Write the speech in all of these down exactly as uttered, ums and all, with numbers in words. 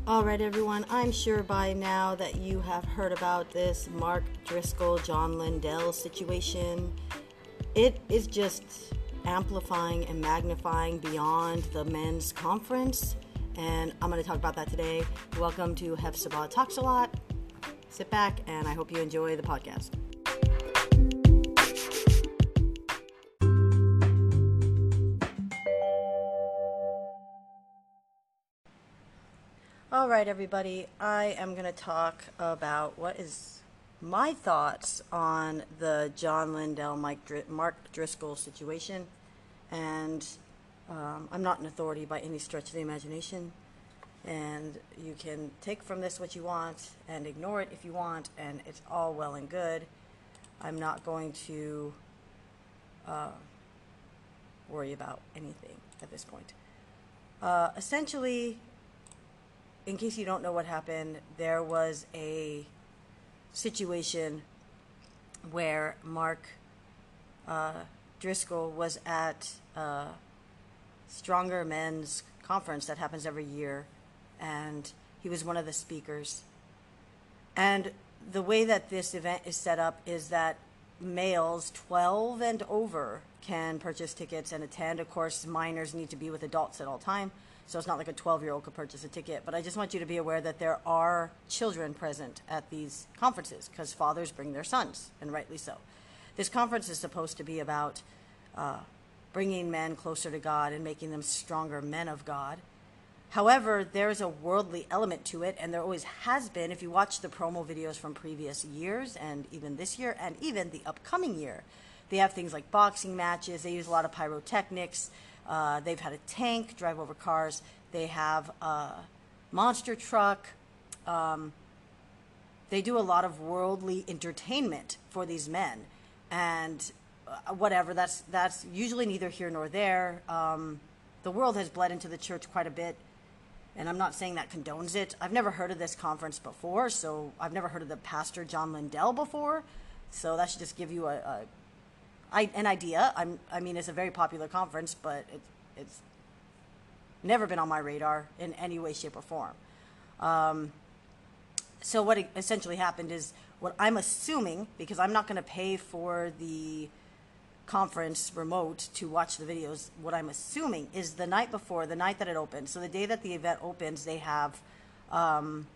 All right, everyone, I'm sure by now that you have heard about this Mark Driscoll, John Lindell situation. It is just amplifying and magnifying beyond the men's conference, and I'm going to talk about that today. Welcome to Hephzibah Talks a Lot. Sit back, and I hope you enjoy the podcast. All right, everybody, I am going to talk about what is my thoughts on the John Lindell, Mike Dr- Mark Driscoll situation. And um, I'm not an authority by any stretch of the imagination. And you can take from this what you want and ignore it if you want, and it's all well and good. I'm not going to uh, worry about anything at this point. Uh, essentially, in case you don't know what happened, there was a situation where Mark uh, Driscoll was at a Stronger Men's conference that happens every year, and he was one of the speakers. And the way that this event is set up is that males twelve and over can purchase tickets and attend. Of course, minors need to be with adults at all time. So it's not like a twelve-year-old could purchase a ticket. But I just want you to be aware that there are children present at these conferences because fathers bring their sons, and rightly so. This conference is supposed to be about uh, bringing men closer to God and making them stronger men of God. However, there is a worldly element to it, and there always has been. If you watch the promo videos from previous years and even this year and even the upcoming year, they have things like boxing matches. They use a lot of pyrotechnics. Uh, they've had a tank drive over cars. They have a monster truck. Um, they do a lot of worldly entertainment for these men. And uh, whatever, that's that's usually neither here nor there. Um, the world has bled into the church quite a bit, and I'm not saying that condones it. I've never heard of this conference before, so I've never heard of the pastor John Lindell before. So that should just give you a... a I, an idea. I'm, I mean, it's a very popular conference, but it, it's never been on my radar in any way, shape, or form. Um, so what essentially happened is what I'm assuming, because I'm not going to pay for the conference remote to watch the videos, what I'm assuming is the night before, the night that it opens, so the day that the event opens, they have... Um,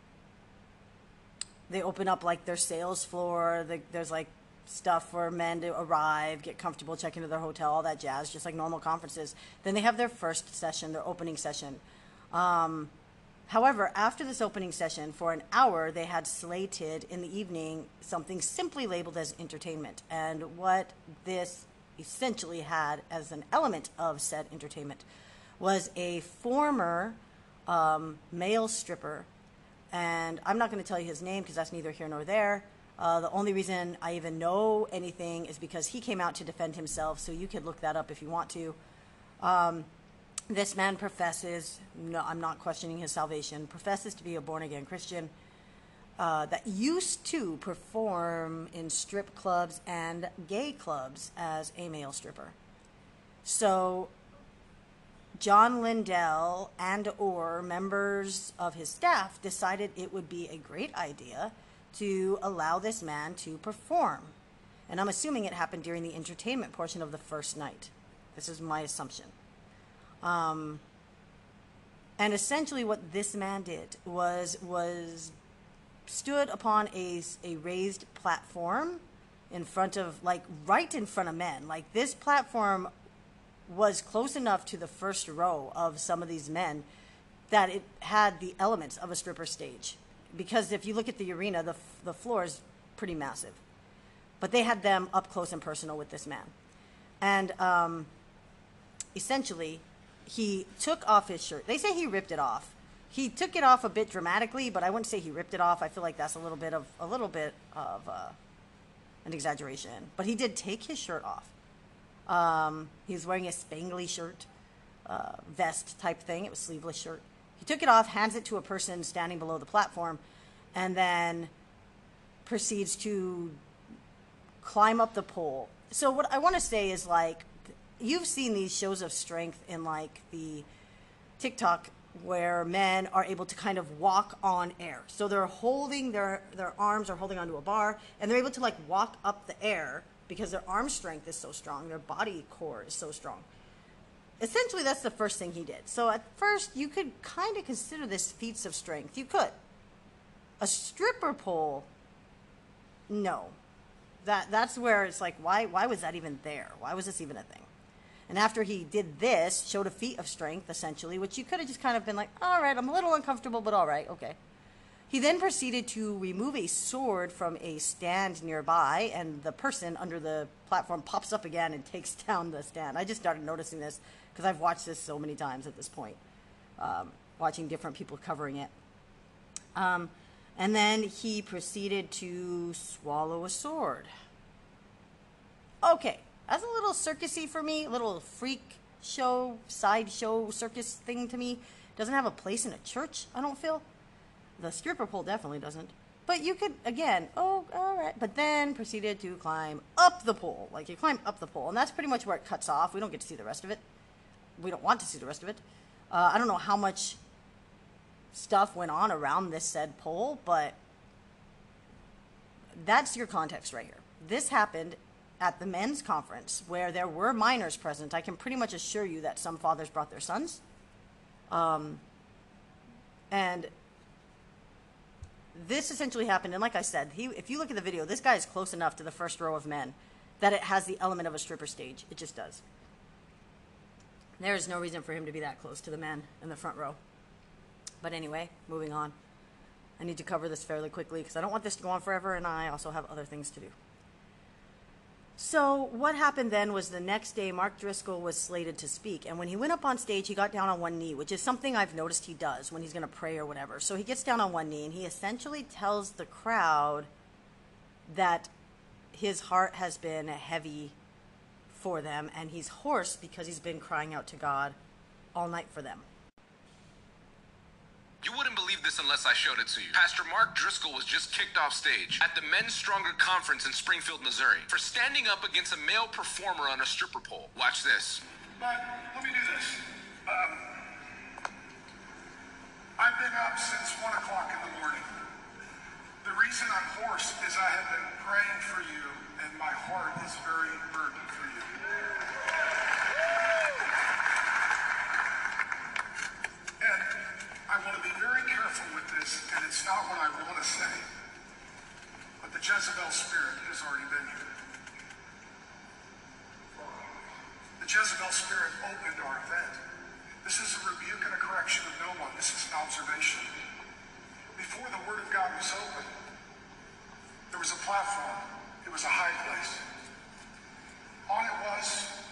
they open up, like, their sales floor. The, there's, like, stuff for men to arrive, get comfortable, check into their hotel, all that jazz, just like normal conferences. Then they have their first session, their opening session. Um, however, after this opening session, for an hour, they had slated in the evening something simply labeled as entertainment. And what this essentially had as an element of said entertainment was a former um, male stripper. And I'm not going to tell you his name because that's neither here nor there. Uh, the only reason I even know anything is because he came out to defend himself, so you could look that up if you want to. Um, this man professes, no, I'm not questioning his salvation, professes to be a born-again Christian uh, that used to perform in strip clubs and gay clubs as a male stripper. So John Lindell and or members of his staff decided it would be a great idea to allow this man to perform. And I'm assuming it happened during the entertainment portion of the first night. This is my assumption. Um, and essentially what this man did was was stood upon a, a raised platform in front of, like, right in front of men. Like, this platform was close enough to the first row of some of these men that it had the elements of a stripper stage. Because if you look at the arena, the the floor is pretty massive. But they had them up close and personal with this man. And um, essentially, he took off his shirt. They say he ripped it off. He took it off a bit dramatically, but I wouldn't say he ripped it off. I feel like that's a little bit of a little bit of uh, an exaggeration. But he did take his shirt off. Um, he was wearing a spangly shirt, uh, vest type thing. It was sleeveless shirt. He took it off, hands it to a person standing below the platform, and then proceeds to climb up the pole. So what I want to say is, like, you've seen these shows of strength in, like, the TikTok where men are able to kind of walk on air. So they're holding their, their arms are holding onto a bar, and they're able to like walk up the air because their arm strength is so strong, their body core is so strong. Essentially, that's the first thing he did. So at first, you could kind of consider this feats of strength. You could. A stripper pole, no. That that's where it's like, why why was that even there? Why was this even a thing? And after he did this, showed a feat of strength, essentially, which you could have just kind of been like, all right, I'm a little uncomfortable, but all right, okay. He then proceeded to remove a sword from a stand nearby, and the person under the platform pops up again and takes down the stand. I just started noticing this because I've watched this so many times at this point, um, watching different people covering it. Um, and then he proceeded to swallow a sword. Okay. That's a little circusy for me, a little freak show, sideshow circus thing to me. Doesn't have a place in a church, I don't feel. The stripper pole definitely doesn't. But you could, again, oh, all right. But then proceeded to climb up the pole. Like, you climb up the pole, and that's pretty much where it cuts off. We don't get to see the rest of it. We don't want to see the rest of it. Uh, I don't know how much stuff went on around this said pole, but that's your context right here. This happened at the men's conference where there were minors present. I can pretty much assure you that some fathers brought their sons. Um, and this essentially happened. And like I said, he, if you look at the video, this guy is close enough to the first row of men that it has the element of a stripper stage. It just does. There is no reason for him to be that close to the men in the front row. But anyway, moving on. I need to cover this fairly quickly because I don't want this to go on forever, and I also have other things to do. So what happened then was the next day, Mark Driscoll was slated to speak. And when he went up on stage, he got down on one knee, which is something I've noticed he does when he's going to pray or whatever. So he gets down on one knee, and he essentially tells the crowd that his heart has been heavy for them, and he's hoarse because he's been crying out to God all night for them. You wouldn't believe this unless I showed it to you. Pastor Mark Driscoll was just kicked off stage at the Men's Stronger Conference in Springfield, Missouri, for standing up against a male performer on a stripper pole. Watch this. But let me do this. Um, I've been up since one o'clock in the morning. The reason I'm hoarse is I have been praying for you, and my heart is very burdened for you. And I want to be very careful with this, and it's not what I want to say, but the Jezebel spirit has already been here. The Jezebel spirit opened our event. This is a rebuke and a correction of no one. This is an observation. Before the Word of God was open, there was a platform. It was a high place. On it was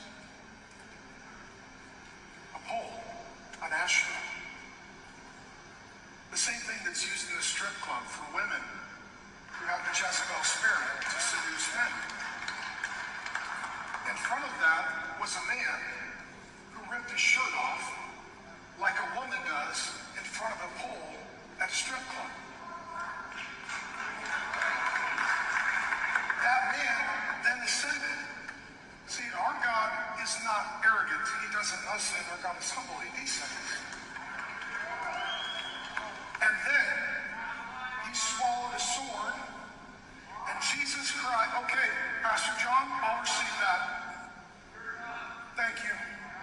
a pole, an ashtray. The same thing that's used in a strip club for women who have the Jezebel spirit to seduce men. In front of that was a man who ripped his shirt off like a woman does in front of a pole at a strip club. That man then ascended. See, our God is not arrogant. He doesn't ascend. Our God is humble. He descends. And then he swallowed a sword, and Jesus cried, okay, Pastor John, I'll receive that. Thank you.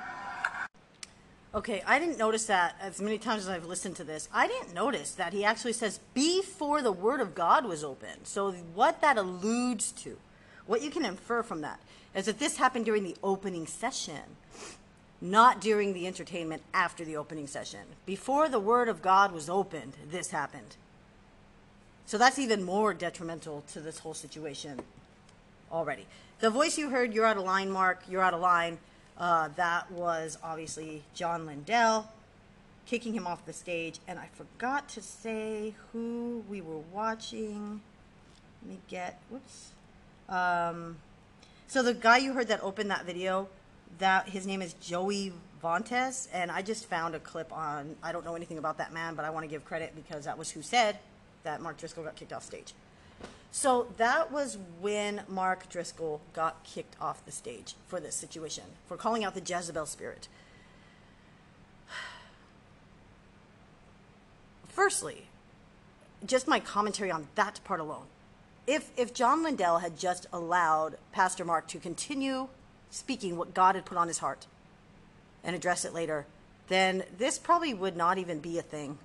Okay, I didn't notice that as many times as I've listened to this. I didn't notice that he actually says before the Word of God was open. So what that alludes to, what you can infer from that, is that this happened during the opening session, not during the entertainment after the opening session. Before the Word of God was opened, this happened. So that's even more detrimental to this whole situation already. The voice you heard, "You're out of line, Mark, you're out of line," uh, that was obviously John Lindell kicking him off the stage. And I forgot to say who we were watching. Let me get, whoops. Um, so the guy you heard that opened that video, that his name is Joey Vontes, and I just found a clip on, I don't know anything about that man, but I want to give credit because that was who said that Mark Driscoll got kicked off stage. So that was when Mark Driscoll got kicked off the stage for this situation, for calling out the Jezebel spirit. Firstly, just my commentary on that part alone. If if John Lindell had just allowed Pastor Mark to continue speaking what God had put on his heart and address it later, then this probably would not even be a thing.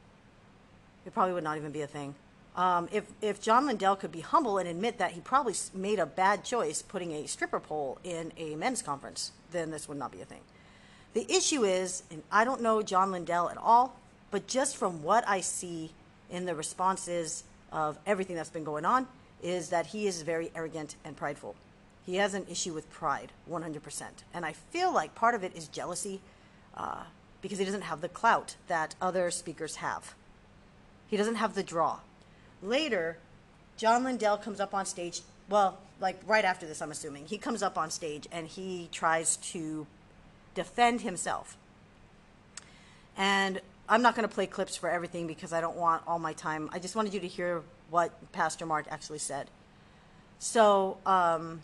It probably would not even be a thing. Um, if, if John Lindell could be humble and admit that he probably made a bad choice putting a stripper pole in a men's conference, then this would not be a thing. The issue is, and I don't know John Lindell at all, but just from what I see in the responses of everything that's been going on, is that he is very arrogant and prideful. He has an issue with pride, one hundred percent. And I feel like part of it is jealousy, uh, because he doesn't have the clout that other speakers have. He doesn't have the draw. Later, John Lindell comes up on stage, well, like right after this, I'm assuming. He comes up on stage and he tries to defend himself. And I'm not going to play clips for everything because I don't want all my time. I just wanted you to hear what Pastor Mark actually said. So, um,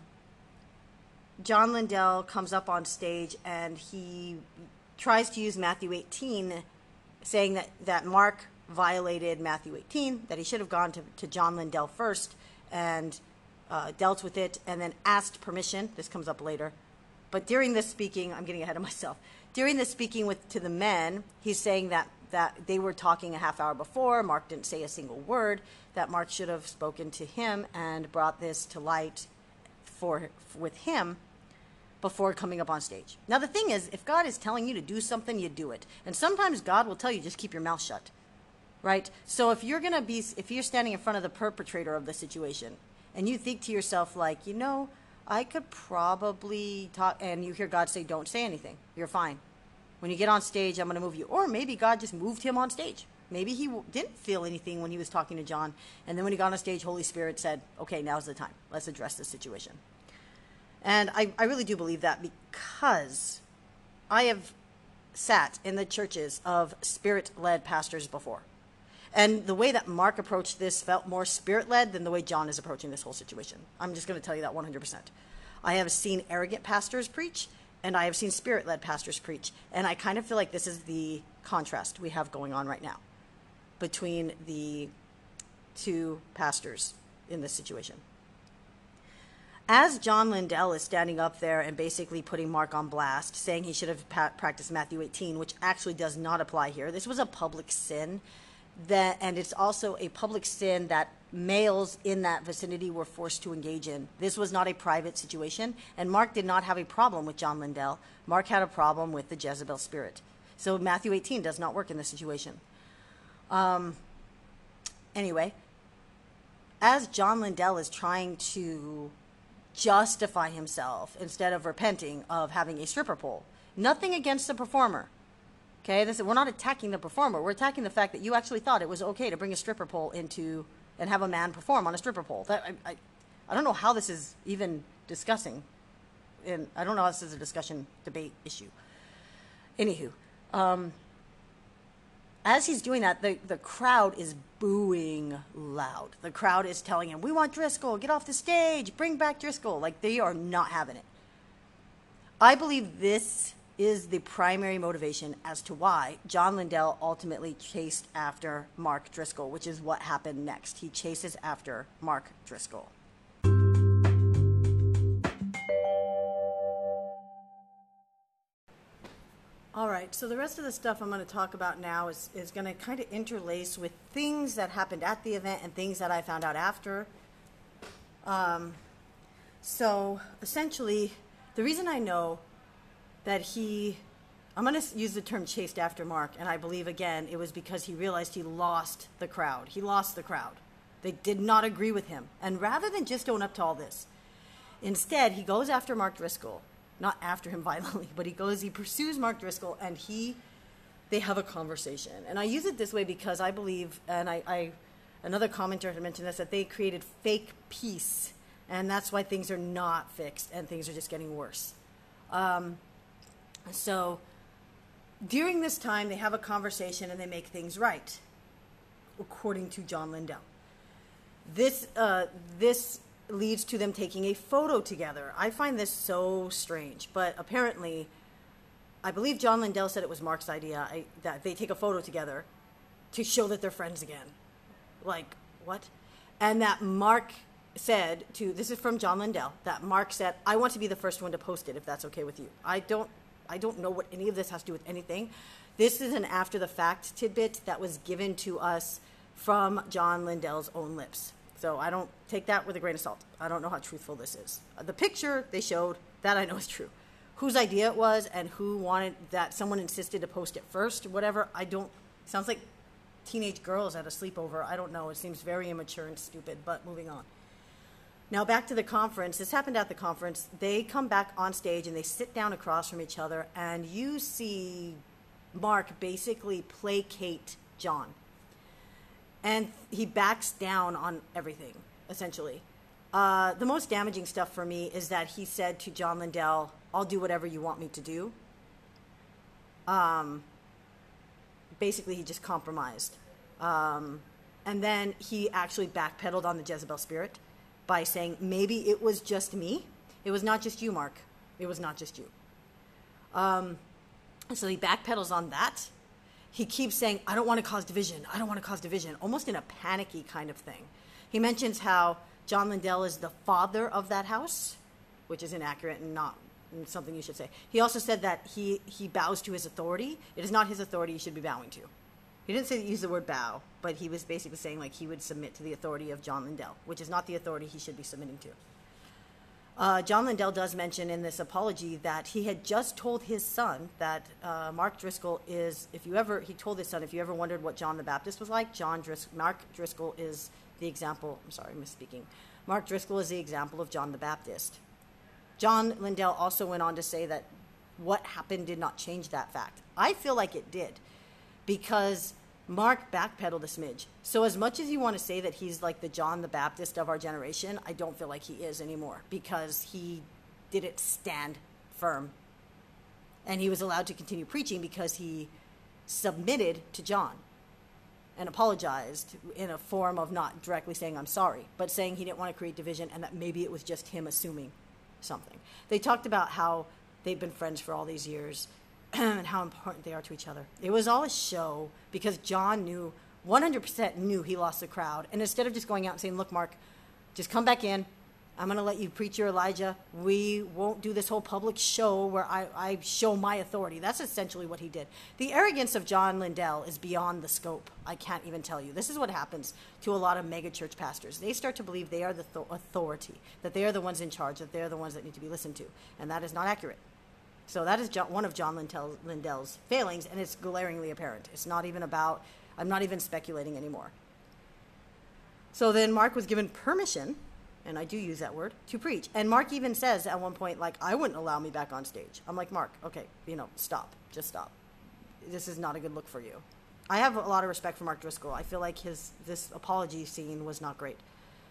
John Lindell comes up on stage and he tries to use Matthew eighteen, saying that, that Mark violated Matthew eighteen, that he should have gone to, to John Lindell first and uh, dealt with it and then asked permission. This comes up later. But during this speaking, I'm getting ahead of myself. During this speaking with to the men, he's saying that, that they were talking a half hour before. Mark didn't say a single word, that Mark should have spoken to him and brought this to light for with him before coming up on stage. Now, the thing is, if God is telling you to do something, you do it. And sometimes God will tell you, just keep your mouth shut, right? So if you're going to be, if you're standing in front of the perpetrator of the situation and you think to yourself like, you know, I could probably talk, and you hear God say, don't say anything. You're fine. When you get on stage, I'm going to move you. Or maybe God just moved him on stage. Maybe he w- didn't feel anything when he was talking to John. And then when he got on stage, Holy Spirit said, okay, now's the time. Let's address this situation. And I, I really do believe that because I have sat in the churches of spirit-led pastors before. And the way that Mark approached this felt more spirit-led than the way John is approaching this whole situation. I'm just going to tell you that one hundred percent. I have seen arrogant pastors preach, and I have seen spirit-led pastors preach. And I kind of feel like this is the contrast we have going on right now between the two pastors in this situation. As John Lindell is standing up there and basically putting Mark on blast, saying he should have pa- practiced Matthew eighteen, which actually does not apply here. This was a public sin. That, and it's also a public sin that males in that vicinity were forced to engage in. This was not a private situation, and Mark did not have a problem with John Lindell. Mark had a problem with the Jezebel spirit. So Matthew eighteen does not work in this situation. Um, anyway, as John Lindell is trying to justify himself instead of repenting of having a stripper pole, nothing against the performer. Okay, this, we're not attacking the performer. We're attacking the fact that you actually thought it was okay to bring a stripper pole into and have a man perform on a stripper pole. That, I, I, I don't know how this is even discussing. And I don't know how this is a discussion, debate issue. Anywho, um, as he's doing that, the, the crowd is booing loud. The crowd is telling him, we want Driscoll, get off the stage, bring back Driscoll. Like, they are not having it. I believe this is the primary motivation as to why John Lindell ultimately chased after Mark Driscoll, which is what happened next. He chases after Mark Driscoll. All right, so the rest of the stuff I'm going to talk about now is, is going to kind of interlace with things that happened at the event and things that I found out after. Um, so essentially, the reason I know that he, I'm going to use the term chased after Mark, and I believe, again, it was because he realized he lost the crowd. He lost the crowd. They did not agree with him. And rather than just own up to all this, instead, he goes after Mark Driscoll. Not after him violently, but he goes, he pursues Mark Driscoll, and he, they have a conversation. And I use it this way because I believe, and I, I another commenter had mentioned this, that they created fake peace, and that's why things are not fixed, and things are just getting worse. Um, So during this time, they have a conversation and they make things right, according to John Lindell. This uh, this leads to them taking a photo together. I find this so strange, but apparently, I believe John Lindell said it was Mark's idea I, that they take a photo together, to show that they're friends again. Like, what? And that Mark said to, this is from John Lindell, that Mark said, I want to be the first one to post it if that's okay with you. I don't, I don't know what any of this has to do with anything. This is an after the fact tidbit that was given to us from John Lindell's own lips. So I don't take that with a grain of salt. I don't know how truthful this is. The picture they showed, that I know is true. Whose idea it was and who wanted that, someone insisted to post it first, whatever, I don't, sounds like teenage girls at a sleepover. I don't know. It seems very immature and stupid, but moving on. Now back to the conference. This happened at the conference. They come back on stage and they sit down across from each other, and you see Mark basically placate John. And he backs down on everything, essentially. Uh, the most damaging stuff for me is that he said to John Lindell, I'll do whatever you want me to do. Um, basically, he just compromised. Um, and then he actually backpedaled on the Jezebel spirit by saying, maybe it was just me. It was not just you, Mark. It was not just you. Um, so he backpedals on that. He keeps saying, I don't want to cause division. I don't want to cause division, almost in a panicky kind of thing. He mentions how John Lindell is the father of that house, which is inaccurate and not something you should say. He also said that he, he bows to his authority. It is not his authority he should be bowing to. He didn't say use the word bow, but he was basically saying like he would submit to the authority of John Lindell, which is not the authority he should be submitting to. Uh, John Lindell does mention in this apology that he had just told his son that uh, Mark Driscoll is, if you ever, he told his son, if you ever wondered what John the Baptist was like, John Dris- Mark Driscoll is the example, I'm sorry, misspeaking. Mark Driscoll is the example of John the Baptist. John Lindell also went on to say that what happened did not change that fact. I feel like it did, because Mark backpedaled a smidge. So as much as you want to say that he's like the John the Baptist of our generation, I don't feel like he is anymore, because he didn't stand firm. And he was allowed to continue preaching because he submitted to John and apologized in a form of not directly saying I'm sorry, but saying he didn't want to create division and that maybe it was just him assuming something. They talked about how they've been friends for all these years and how important they are to each other. It was all a show because John knew, one hundred percent knew he lost the crowd. And instead of just going out and saying, look, Mark, just come back in. I'm going to let you preach your Elijah. We won't do this whole public show where I, I show my authority. That's essentially what he did. The arrogance of John Lindell is beyond the scope. I can't even tell you. This is what happens to a lot of megachurch pastors. They start to believe they are the th- authority, that they are the ones in charge, that they're the ones that need to be listened to. And that is not accurate. So that is John, one of John Lindell, Lindell's failings, and it's glaringly apparent. It's not even about, I'm not even speculating anymore. So then Mark was given permission, and I do use that word, to preach. And Mark even says at one point, like, I wouldn't allow me back on stage. I'm like, Mark, okay, you know, stop. Just stop. This is not a good look for you. I have a lot of respect for Mark Driscoll. I feel like his this apology scene was not great.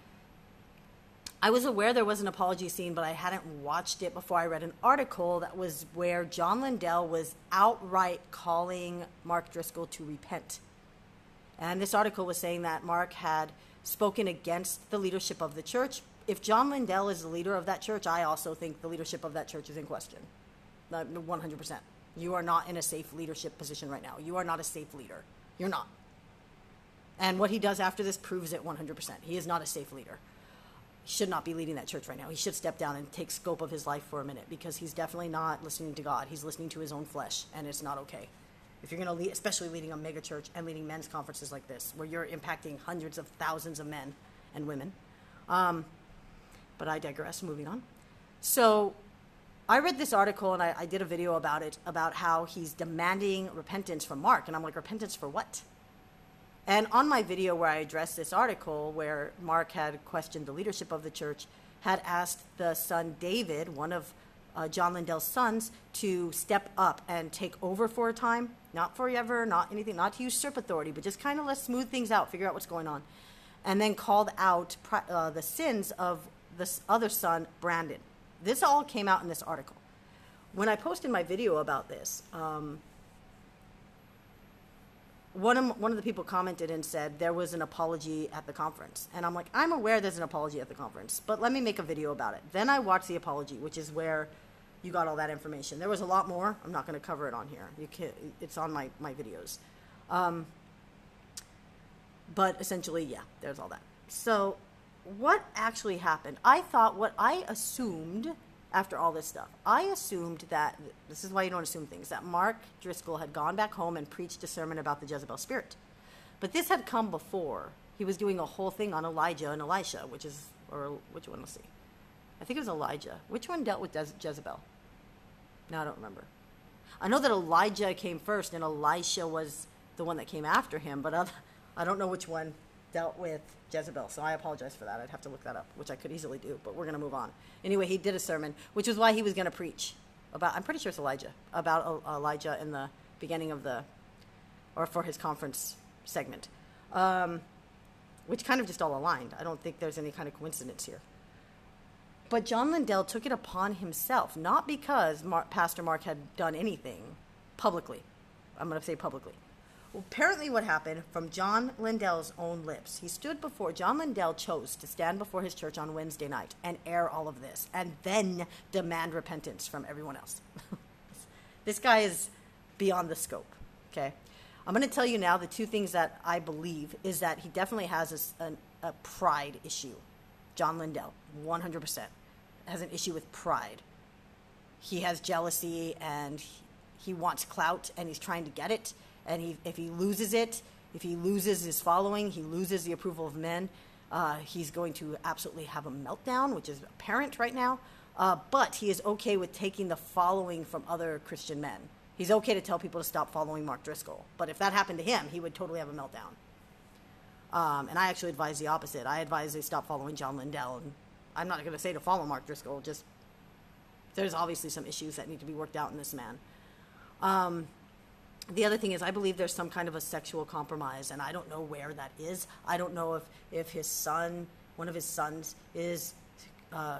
I was aware there was an apology scene, but I hadn't watched it before I read an article that was where John Lindell was outright calling Mark Driscoll to repent. And this article was saying that Mark had spoken against the leadership of the church. If John Lindell is the leader of that church, I also think the leadership of that church is in question. one hundred percent. You are not in a safe leadership position right now. You are not a safe leader. You're not. And what he does after this proves it one hundred percent. He is not a safe leader. He should not be leading that church right now. He should step down and take scope of his life for a minute, because he's definitely not listening to God. He's listening to his own flesh, and it's not okay. If you're going to lead, especially leading a mega church and leading men's conferences like this, where you're impacting hundreds of thousands of men and women. Um, but I digress, moving on. So I read this article, and I, I did a video about it, about how he's demanding repentance from Mark. And I'm like, repentance for what? And on my video where I addressed this article, where Mark had questioned the leadership of the church, had asked the son David, one of uh, John Lindell's sons, to step up and take over for a time, not forever, not anything, not to usurp authority, but just kind of let's smooth things out, figure out what's going on. And then called out uh, the sins of this other son, Brandon. This all came out in this article. When I posted my video about this, um, One of, one of the people commented and said there was an apology at the conference. And I'm like, I'm aware there's an apology at the conference, but let me make a video about it. Then I watched the apology, which is where you got all that information. There was a lot more. I'm not going to cover it on here. You can, it's on my, my videos. Um, But essentially, yeah, there's all that. So what actually happened? I thought what I assumed after all this stuff, I assumed that, this is why you don't assume things, that Mark Driscoll had gone back home and preached a sermon about the Jezebel spirit. But this had come before. He was doing a whole thing on Elijah and Elisha, which is, or which one, let's see. I think it was Elijah. Which one dealt with Jez- Jezebel? No, I don't remember. I know that Elijah came first and Elisha was the one that came after him, but other, I don't know which one dealt with Jezebel, so I apologize for that. I'd have to look that up, which I could easily do, but we're going to move on. Anyway, he did a sermon, which was why he was going to preach about, I'm pretty sure it's Elijah, about Elijah in the beginning of the, or for his conference segment, um, which kind of just all aligned. I don't think there's any kind of coincidence here. But John Lindell took it upon himself, not because Mar- Pastor Mark had done anything publicly. I'm going to say publicly. Well, apparently what happened from John Lindell's own lips, he stood before, John Lindell chose to stand before his church on Wednesday night and air all of this and then demand repentance from everyone else. This guy is beyond the scope, okay? I'm going to tell you now the two things that I believe is that he definitely has a, a, a pride issue. John Lindell, one hundred percent, has an issue with pride. He has jealousy and he, he wants clout and he's trying to get it. And he, if he loses it, if he loses his following, he loses the approval of men, uh, he's going to absolutely have a meltdown, which is apparent right now. Uh, but he is okay with taking the following from other Christian men. He's okay to tell people to stop following Mark Driscoll. But if that happened to him, he would totally have a meltdown. Um, and I actually advise the opposite. I advise they stop following John Lindell. And I'm not going to say to follow Mark Driscoll, just there's obviously some issues that need to be worked out in this man. Um, The other thing is I believe there's some kind of a sexual compromise, and I don't know where that is. I don't know if, if his son, one of his sons, is uh,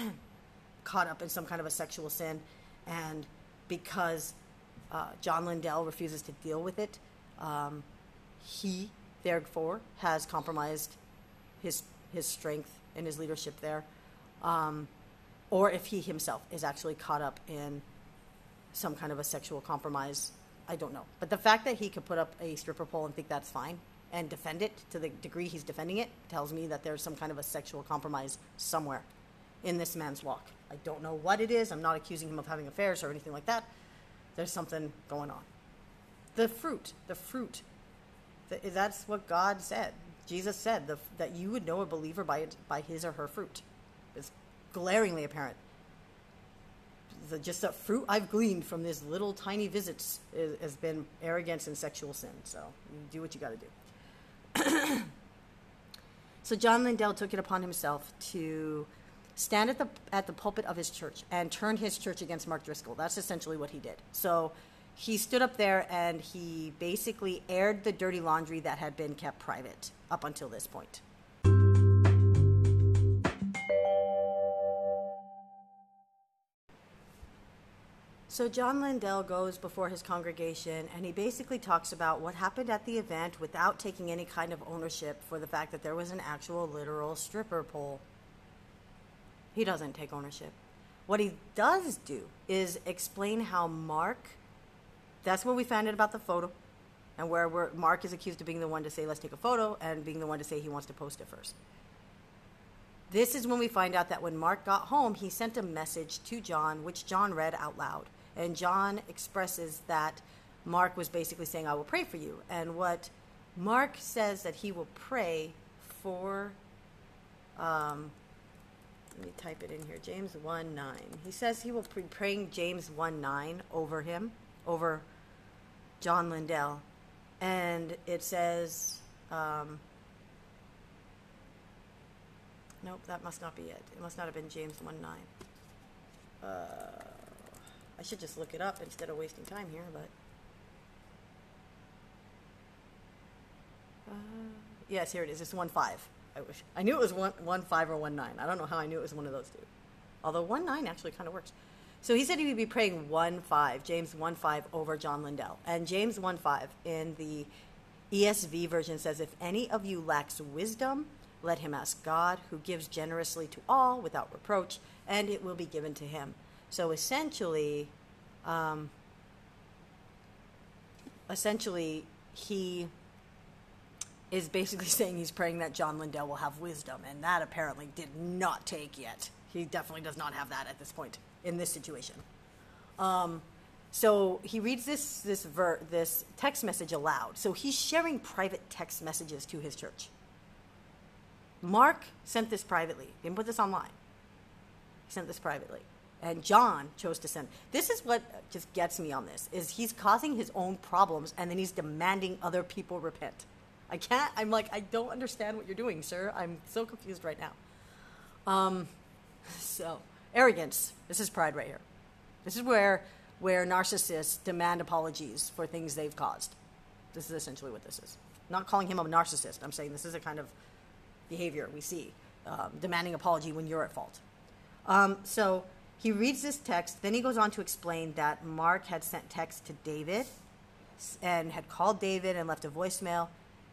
caught up in some kind of a sexual sin, and because uh, John Lindell refuses to deal with it, um, he, therefore, has compromised his his strength and his leadership there, um, or if he himself is actually caught up in some kind of a sexual compromise. I don't know. But the fact that he could put up a stripper pole and think that's fine and defend it to the degree he's defending it tells me that there's some kind of a sexual compromise somewhere in this man's walk. I don't know what it is. I'm not accusing him of having affairs or anything like that. There's something going on. The fruit, the fruit, the, that's what God said. Jesus said the, that you would know a believer by, it, by his or her fruit. It's glaringly apparent. The, just the fruit I've gleaned from these little tiny visits is, has been arrogance and sexual sin. So you do what you got to do. So John Lindell took it upon himself to stand at the at the pulpit of his church and turn his church against Mark Driscoll. That's essentially what he did. So he stood up there and he basically aired the dirty laundry that had been kept private up until this point. So John Lindell goes before his congregation and he basically talks about what happened at the event without taking any kind of ownership for the fact that there was an actual literal stripper pole. He doesn't take ownership. What he does do is explain how Mark, that's where we found out about the photo, and where we're, Mark is accused of being the one to say, let's take a photo, and being the one to say he wants to post it first. This is when we find out that when Mark got home, he sent a message to John, which John read out loud. And John expresses that Mark was basically saying, I will pray for you. And what Mark says that he will pray for, um, let me type it in here, James one nine. He says he will be praying James one nine over him, over John Lindell. And it says, um, nope, that must not be it. It must not have been James one nine. Uh, I should just look it up instead of wasting time here, but... Uh, yes, here it is. It's one five. I wish. I knew it was one, one five or one nine. I don't know how I knew it was one of those two. Although one nine actually kind of works. So he said he would be praying one five, James one five over John Lindell. And James one five in the E S V version says, if any of you lacks wisdom, let him ask God, who gives generously to all without reproach, and it will be given to him. So essentially, um, essentially, he is basically saying he's praying that John Lindell will have wisdom, and that apparently did not take yet. He definitely does not have that at this point in this situation. Um, so he reads this this ver- this text message aloud. So he's sharing private text messages to his church. Mark sent this privately. He didn't put this online. He sent this privately. And John chose to send. This is what just gets me on this, is he's causing his own problems, and then he's demanding other people repent. I can't, I'm like, I don't understand what you're doing, sir. I'm so confused right now. Um, so, arrogance. This is pride right here. This is where, where narcissists demand apologies for things they've caused. This is essentially what this is. I'm not calling him a narcissist. I'm saying this is a kind of behavior we see, um, demanding apology when you're at fault. Um, so he reads this text, then he goes on to explain that Mark had sent text to David and had called David and left a voicemail.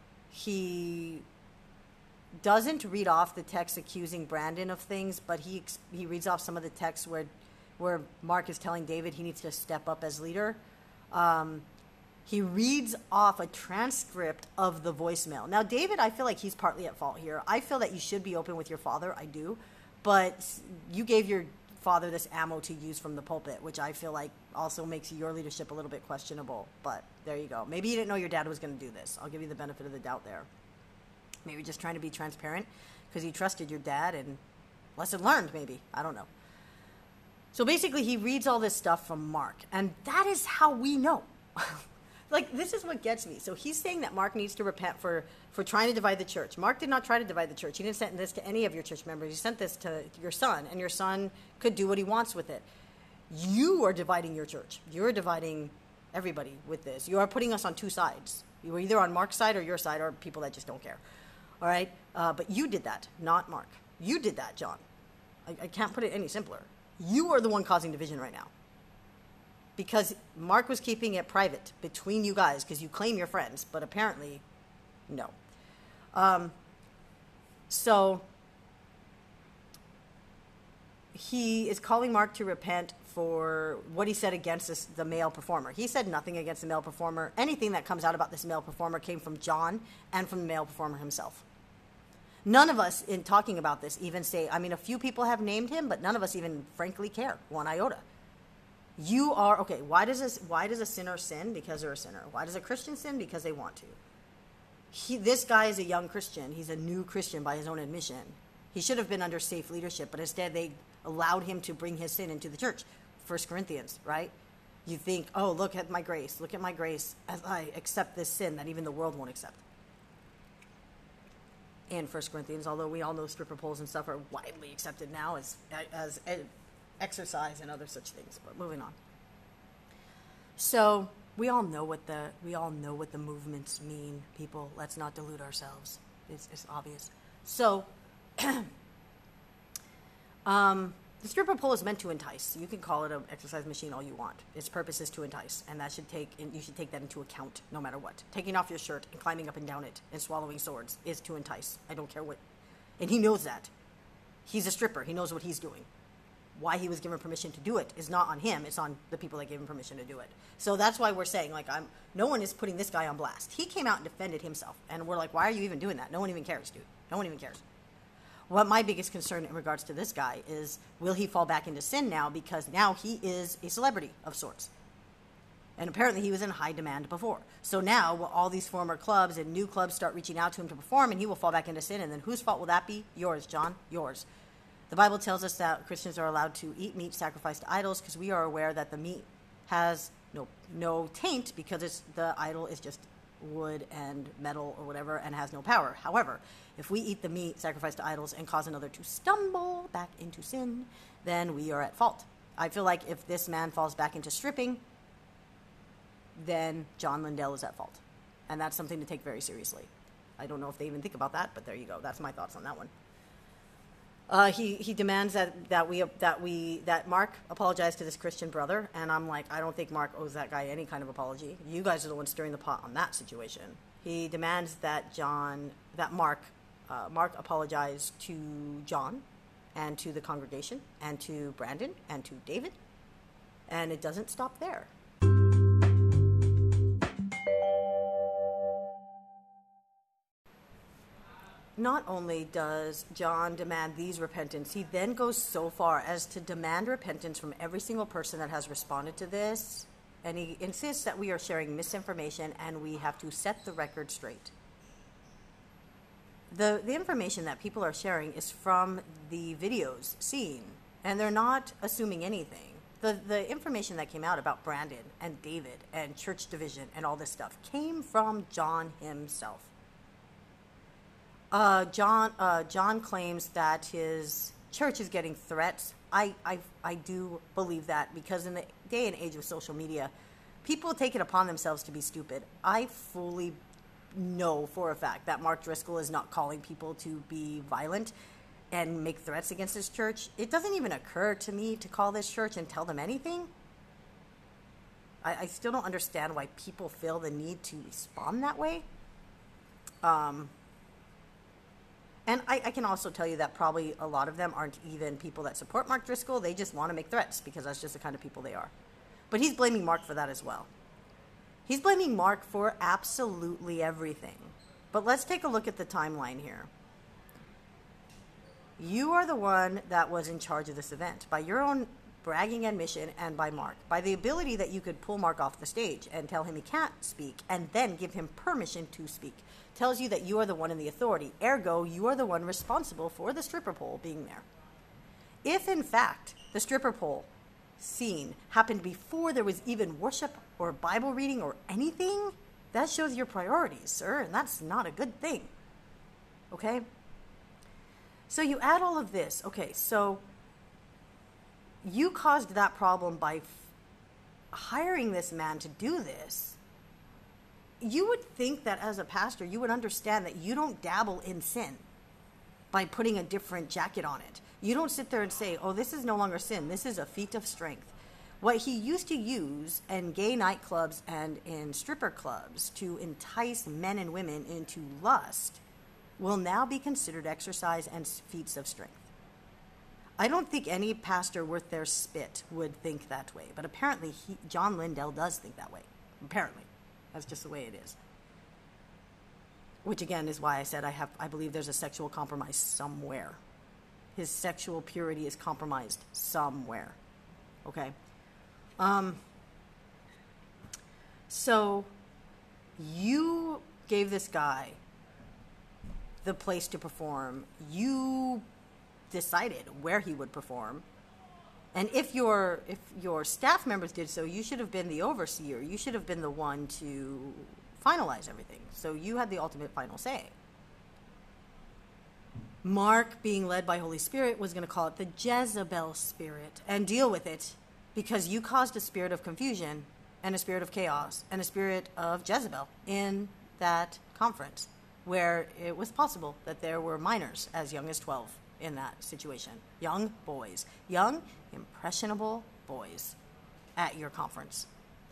He doesn't read off the text accusing Brandon of things, but he he reads off some of the text where where Mark is telling David he needs to step up as leader. Um, he reads off a transcript of the voicemail. Now, David, I feel like he's partly at fault here. I feel that you should be open with your father. I do. But you gave your father this ammo to use from the pulpit, which I feel like also makes your leadership a little bit questionable. But there you go. Maybe you didn't know your dad was going to do this. I'll give you the benefit of the doubt there. Maybe just trying to be transparent because you trusted your dad, and lesson learned, maybe. I don't know. So basically, he reads all this stuff from Mark, and that is how we know. Like, this is what gets me. So he's saying that Mark needs to repent for, for trying to divide the church. Mark did not try to divide the church. He didn't send this to any of your church members. He sent this to your son, and your son could do what he wants with it. You are dividing your church. You're dividing everybody with this. You are putting us on two sides. You are either on Mark's side or your side, or people that just don't care. All right? Uh, but you did that, not Mark. You did that, John. I, I can't put it any simpler. You are the one causing division right now. Because Mark was keeping it private between you guys because you claim you're friends, but apparently, no. Um, so, he is calling Mark to repent for what he said against this, the male performer. He said nothing against the male performer. Anything that comes out about this male performer came from John and from the male performer himself. None of us, in talking about this, even say, I mean, a few people have named him, but none of us even frankly care, one iota. You are, okay, why does this, why does a sinner sin? Because they're a sinner. Why does a Christian sin? Because they want to. He, this guy is a young Christian. He's a new Christian by his own admission. He should have been under safe leadership, but instead they allowed him to bring his sin into the church. First Corinthians, right? You think, oh, look at my grace. Look at my grace as I accept this sin that even the world won't accept. In First Corinthians, although we all know stripper poles and stuff are widely accepted now as as, as exercise and other such things. But moving on. So we all know what the we all know what the movements mean, people. Let's not delude ourselves. It's, it's obvious. So, um, the stripper pole is meant to entice. You can call it an exercise machine all you want. Its purpose is to entice, and that should take and you should take that into account no matter what. Taking off your shirt and climbing up and down it and swallowing swords is to entice. I don't care what, and he knows that. He's a stripper. He knows what he's doing. Why he was given permission to do it is not on him. It's on the people that gave him permission to do it. So that's why we're saying, like, I'm. No one is putting this guy on blast. He came out and defended himself, and we're like, why are you even doing that? No one even cares, dude. No one even cares. What my biggest concern in regards to this guy is, will he fall back into sin now? Because now he is a celebrity of sorts. And apparently he was in high demand before. So now will all these former clubs and new clubs start reaching out to him to perform, and he will fall back into sin. And then whose fault will that be? Yours, John. Yours. The Bible tells us that Christians are allowed to eat meat sacrificed to idols because we are aware that the meat has no no taint because it's, the idol is just wood and metal or whatever and has no power. However, if we eat the meat sacrificed to idols and cause another to stumble back into sin, then we are at fault. I feel like if this man falls back into stripping, then John Lindell is at fault. And that's something to take very seriously. I don't know if they even think about that, but there you go. That's my thoughts on that one. Uh, he, he demands that, that we that we that Mark apologize to this Christian brother, and I'm like, I don't think Mark owes that guy any kind of apology. You guys are the ones stirring the pot on that situation. He demands that John that Mark uh, Mark apologize to John, and to the congregation, and to Brandon, and to David, and it doesn't stop there. not only does John demand these repentance, he then goes so far as to demand repentance from every single person that has responded to this. And he insists that we are sharing misinformation and we have to set the record straight. The, the information that people are sharing is from the videos seen, and they're not assuming anything. The, the information that came out about Brandon and David and church division and all this stuff came from John himself. Uh, John uh, John claims that his church is getting threats. I, I, I do believe that, because in the day and age of social media, people take it upon themselves to be stupid. I fully know for a fact that Mark Driscoll is not calling people to be violent and make threats against his church. It doesn't even occur to me to call this church and tell them anything. I, I still don't understand why people feel the need to respond that way. Um, and I, I can also tell you that probably a lot of them aren't even people that support Mark Driscoll. They just want to make threats because that's just the kind of people they are. But he's blaming Mark for that as well. He's blaming Mark for absolutely everything. But let's take a look at the timeline here. You are the one that was in charge of this event by your own bragging admission and by Mark. By the ability that you could pull Mark off the stage and tell him he can't speak and then give him permission to speak. Tells you that you are the one in the authority. Ergo, you are the one responsible for the stripper pole being there. If, in fact, the stripper pole scene happened before there was even worship or Bible reading or anything, that shows your priorities, sir, and that's not a good thing. Okay? So you add all of this. Okay, so you caused that problem by f- hiring this man to do this. You would think that as a pastor, you would understand that you don't dabble in sin by putting a different jacket on it. You don't sit there and say, oh, this is no longer sin. This is a feat of strength. What he used to use in gay nightclubs and in stripper clubs to entice men and women into lust will now be considered exercise and feats of strength. I don't think any pastor worth their spit would think that way, but apparently he, John Lindell does think that way. Apparently. That's just the way it is. Which again is why I said I have I believe there's a sexual compromise somewhere. His sexual purity is compromised somewhere. Okay? Um, so you gave this guy the place to perform. You decided where he would perform. And if your if your staff members did so, you should have been the overseer. You should have been the one to finalize everything. So you had the ultimate final say. Mark, being led by Holy Spirit, was going to call it the Jezebel spirit and deal with it because you caused a spirit of confusion and a spirit of chaos and a spirit of Jezebel in that conference where it was possible that there were minors as young as twelve in that situation. Young boys. Young, impressionable boys at your conference.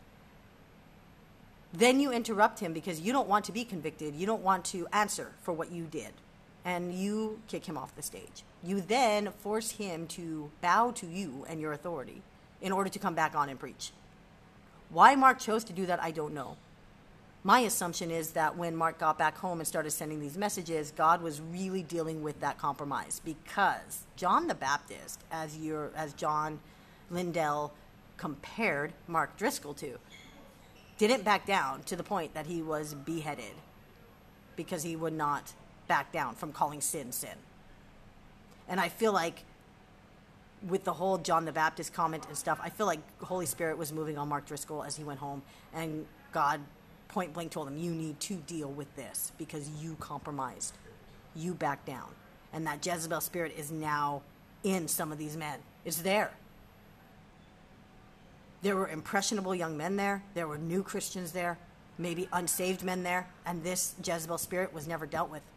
Then you interrupt him because you don't want to be convicted. You don't want to answer for what you did. And you kick him off the stage. You then force him to bow to you and your authority in order to come back on and preach. Why Mark chose to do that, I don't know. My assumption is that when Mark got back home and started sending these messages, God was really dealing with that compromise because John the Baptist, as your as John Lindell compared Mark Driscoll to, didn't back down to the point that he was beheaded because he would not back down from calling sin sin. And I feel like with the whole John the Baptist comment and stuff, I feel like Holy Spirit was moving on Mark Driscoll as he went home, and God point blank told him, you need to deal with this because you compromised. You backed down. And that Jezebel spirit is now in some of these men. It's there. There were impressionable young men there. There were new Christians there. Maybe unsaved men there. And this Jezebel spirit was never dealt with.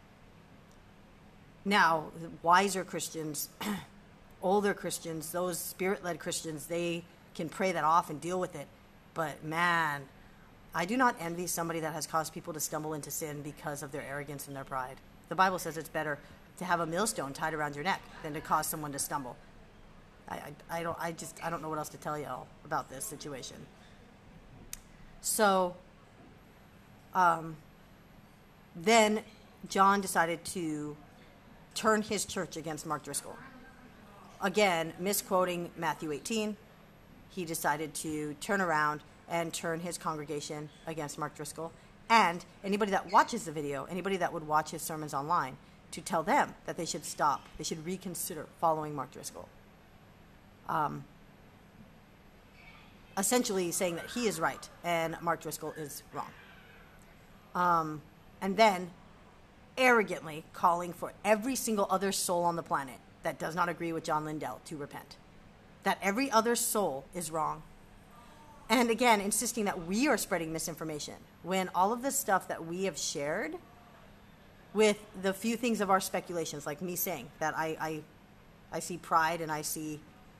Now, wiser Christians, older Christians, those spirit-led Christians, they can pray that off and deal with it. But man, I do not envy somebody that has caused people to stumble into sin because of their arrogance and their pride. The Bible says it's better to have a millstone tied around your neck than to cause someone to stumble. I, I, I don't. I just. I don't know what else to tell y'all about this situation. So, um, then John decided to turn his church against Mark Driscoll. Again, misquoting Matthew eighteen, he decided to turn around and turn his congregation against Mark Driscoll. And anybody that watches the video, anybody that would watch his sermons online, to tell them that they should stop, they should reconsider following Mark Driscoll. Um, essentially saying that he is right and Mark Driscoll is wrong. Um, and then arrogantly calling for every single other soul on the planet that does not agree with John Lindell to repent. That every other soul is wrong. And again, insisting that we are spreading misinformation when all of the stuff that we have shared with the few things of our speculations, like me saying that I, I, I see pride and I see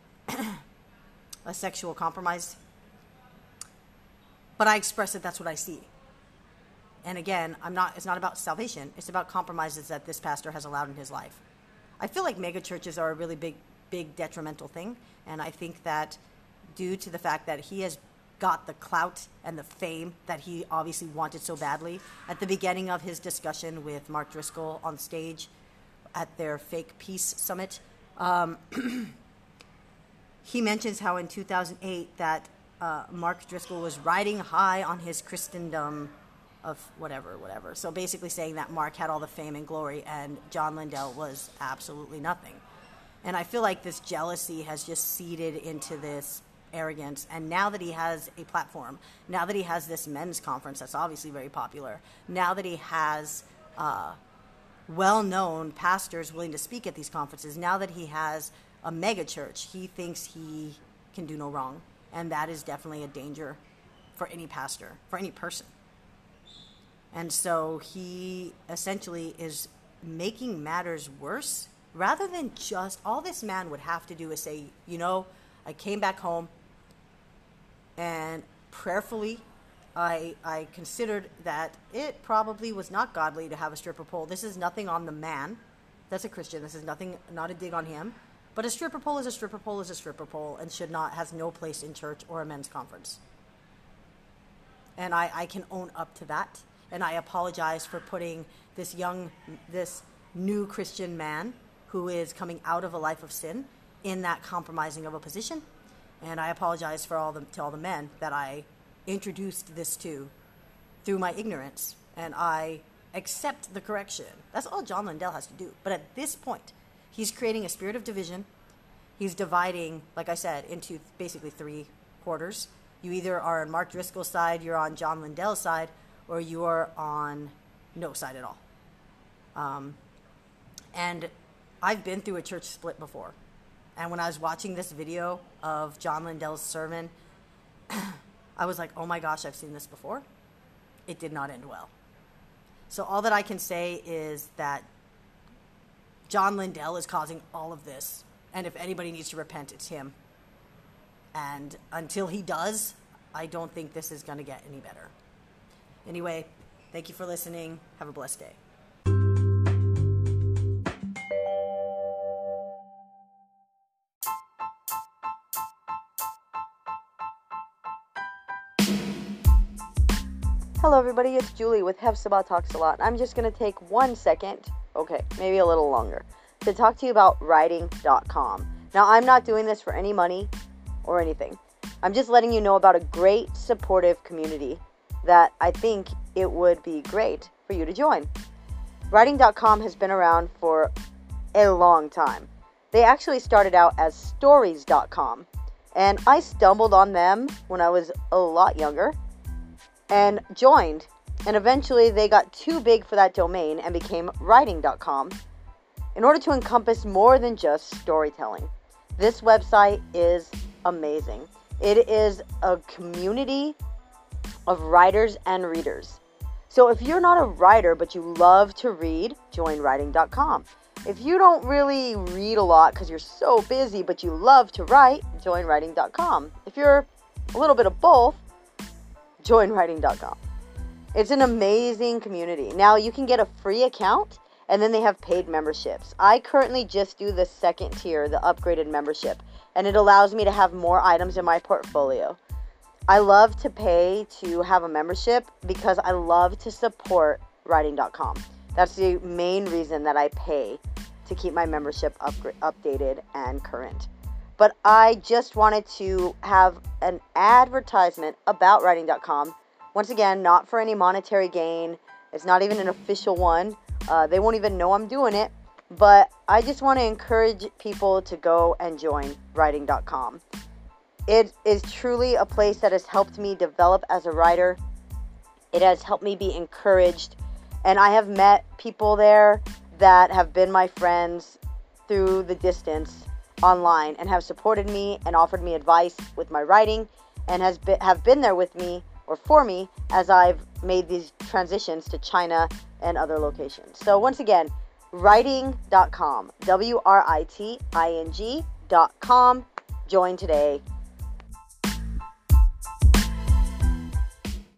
a sexual compromise, but I express that that's what I see. And again, I'm not, it's not about salvation. It's about compromises that this pastor has allowed in his life. I feel like mega churches are a really big, big detrimental thing. And I think that due to the fact that he has got the clout and the fame that he obviously wanted so badly, at the beginning of his discussion with Mark Driscoll on stage at their fake peace summit, um, he mentions how in two thousand eight that uh, Mark Driscoll was riding high on his Christendom of whatever, whatever. So basically saying that Mark had all the fame and glory and John Lindell was absolutely nothing. And I feel like this jealousy has just seeded into this arrogance. And now that he has a platform, now that he has this men's conference that's obviously very popular, now that he has uh, well-known pastors willing to speak at these conferences, now that he has a mega church, he thinks he can do no wrong. And that is definitely a danger for any pastor, for any person. And so he essentially is making matters worse rather than just, all this man would have to do is say, you know, I came back home and prayerfully I I considered that it probably was not godly to have a stripper pole. This is nothing on the man that's a Christian. This is nothing, not a dig on him. But a stripper pole is a stripper pole is a stripper pole and should not, has no place in church or a men's conference. And I, I can own up to that. And I apologize for putting this young, this new Christian man who is coming out of a life of sin in that compromising of a position. And I apologize for all the, to all the men that I introduced this to through my ignorance. And I accept the correction. That's all John Lindell has to do. But at this point, he's creating a spirit of division. He's dividing, like I said, into basically three quarters. You either are on Mark Driscoll's side, you're on John Lindell's side, or you're on no side at all. Um, and I've been through a church split before. And when I was watching this video of John Lindell's sermon, I was like, oh my gosh, I've seen this before. It did not end well. So all that I can say is that John Lindell is causing all of this. And if anybody needs to repent, it's him. And until he does, I don't think this is going to get any better. Anyway, thank you for listening. Have a blessed day. Hello everybody, it's Julie with Hefzibah Talks A Lot. I'm just going to take one second, okay, maybe a little longer, to talk to you about writing dot com. Now, I'm not doing this for any money or anything. I'm just letting you know about a great supportive community that I think it would be great for you to join. writing dot com has been around for a long time. They actually started out as stories dot com, and I stumbled on them when I was a lot younger and joined, and eventually they got too big for that domain and became writing dot com in order to encompass more than just storytelling. This website is amazing. It is a community of writers and readers. So if you're not a writer but you love to read, join writing dot com. If you don't really read a lot because you're so busy but you love to write, join writing dot com. If you're a little bit of both, join writing dot com. It's an amazing community. Now you can get a free account and then they have paid memberships. I currently just do the second tier, the upgraded membership, and it allows me to have more items in my portfolio. I love to pay to have a membership because I love to support writing dot com. That's the main reason that I pay to keep my membership up, updated and current. But I just wanted to have an advertisement about writing dot com. Once again, not for any monetary gain. It's not even an official one. Uh, they won't even know I'm doing it. But I just want to encourage people to go and join writing dot com. It is truly a place that has helped me develop as a writer. It has helped me be encouraged. And I have met people there that have been my friends through the distance online and have supported me and offered me advice with my writing and has been, have been there with me or for me as I've made these transitions to China and other locations. So once again, writing dot com, W R I T I N G dot com. Join today.